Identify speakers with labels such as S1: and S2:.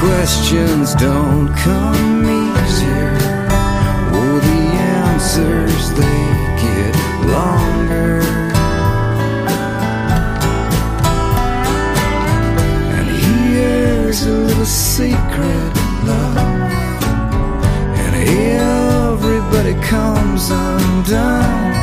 S1: questions don't come easier. Oh, the answers, they get longer. And here's a little secret, love, and everybody comes undone